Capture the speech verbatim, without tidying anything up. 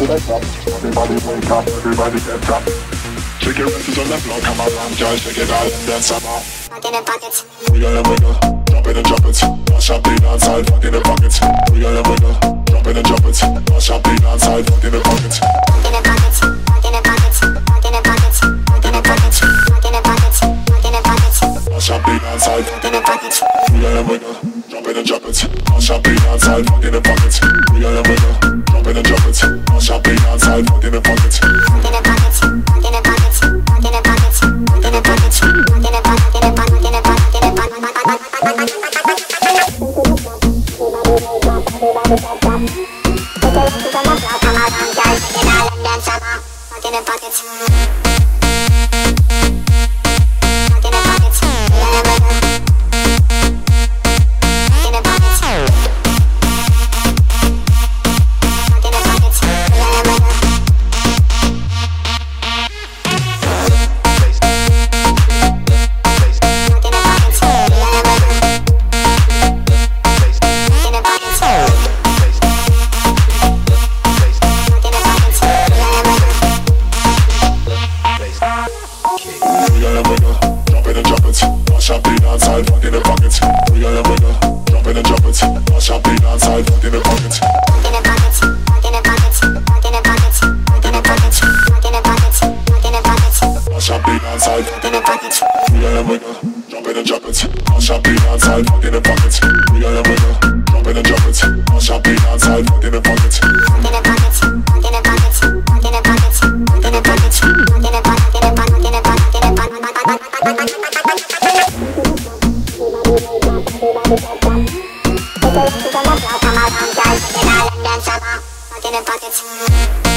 Everybody wake up, everybody get up. Shake your asses on the floor, come around, girl, shake it all and dance some more. Fuck in the pockets. Wiggle and wiggle, drop it and drop it. Mash up the dance hall, fuck in the pockets. Wiggle and wiggle, drop it and drop it. Mash up the dance hall, fuck in the pockets. Fuck in the pockets. Fuck in the pockets. Fuck in the pockets. Fuck in the pockets. Fuck in the pockets. Fuck in the pockets. Mash up the dance hall, Fuck in the pockets. wiggle and wiggle, drop it and drop it. Mash up the dance hall, fuck in the pockets. Wiggle and wiggle, drop it and drop it. Mash up the dance hall, fuck in the pockets. Fuck in the pockets. Fuck in the pockets. Fuck in the pockets. Fuck in the pockets. Fuck in the pockets. Fuck in the pockets. Fuck in the pockets. Fuck in the pockets. Fuck in the pockets.